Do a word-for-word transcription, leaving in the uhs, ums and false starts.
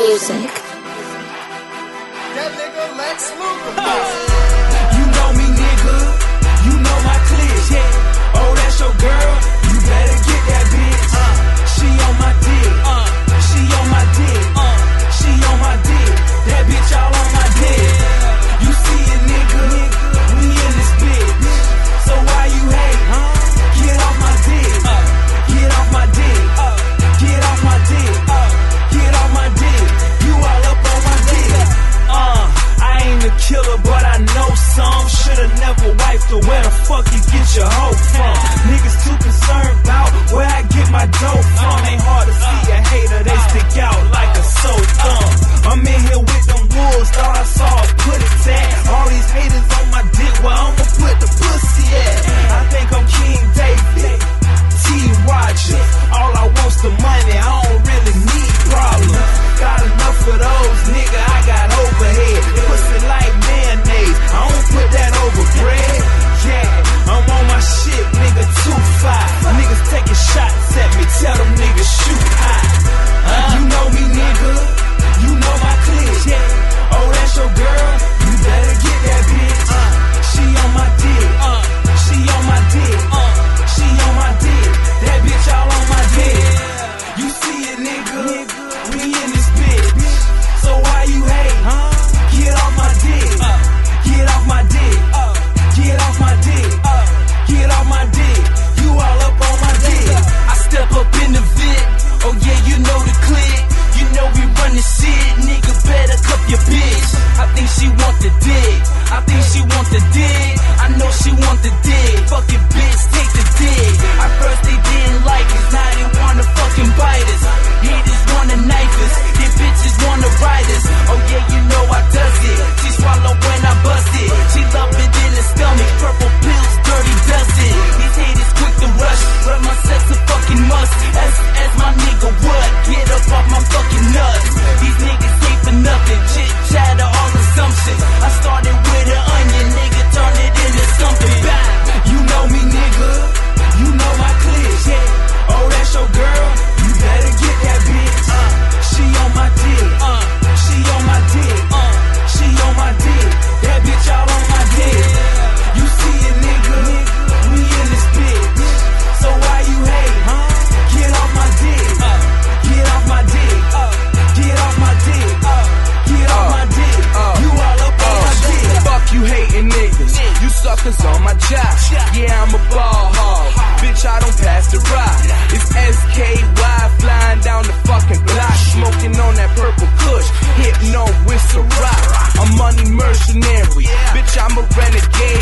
music. That nigga Lex Luger. You know me, nigga. You know my clique. Yeah. Oh, that's your girl. You better get that bitch. Uh, she on my dick. Uh, she on my dick. Uh, she on my dick. That bitch all on my dick. You see it, nigga. We in this bitch. So why you hate? Huh? Get off my dick. Uh, get off my dick. Uh, get off my dick. Uh, get off my dick. You all up on my dick. Uh, I ain't a killer, but I know some. Shoulda never wiped her. Where the fuck you get your hoe from? Niggas too concerned about where I get my dough from. Ain't hard to see a hater, they stick out like a sore thumb. I'm in here with them wolves, thought I saw a put it tag. All these haters on my dick, where I'ma put the pussy at? I think I'm King David, T. Rogers. All I want's the money, I don't really need problems. Got enough of those, nigga, I got overhead. Pussy like mayonnaise, I don't put that over bread. Yeah, I'm on my shit, nigga, two five. Niggas taking shots at me, tell them niggas shoot high. Uh, you know me, nigga, you know my clique. Yeah. Oh, that's your girl, you better get that bitch. Uh, she on my dick, uh, she on my dick, uh, she on my dick. That bitch all on my dick. You see it, nigga, we in this bitch. So why you hate? Huh? Get off my dick, uh, get off my dick, uh, get off my dick, uh, get off my dick. You all up on my dick. I step up in the vid. Oh yeah, you know the clique. You know we run the shit. Nigga better cup your bitch. I think she want the dick. I think she want the dick. I know she want the dick. Fucking bitch, take the dick. At first they didn't like us, now they wanna fucking bite us. Haters wanna knife us, these bitches wanna ride us. Oh yeah, you know I does it. She swallow when I bust it. She love it in the stomach. Purple pills, dirty does it. These haters quick to rush, but my sex a fucking must. As, as my nigga what? Get up off my fucking nuts. These niggas ain't for nothing. Chit chatter, all assumptions. I started with an onion, nigga, turn it into something bad. You know me, nigga. You know my clique. Yeah. Oh, that's your girl. You better get that bitch. Uh, she on my dick. Uh, she on my dick. Uh, she on my dick. That bitch all on my dick. You see it, nigga. We in this bitch. So why you hate? Huh? Get off my dick. Uh, get off my dick. Uh, get off my dick. Uh, get off my dick. You all up on my dick. Fuck you hating niggas. You suckers on my job. Yeah, I'm a ball hog. Bitch, I don't pass the rock. It's S K Y flying down the fucking block. Smoking on that purple kush. Hitting on whistle rock. I'm money mercenary. Bitch, I'm a renegade.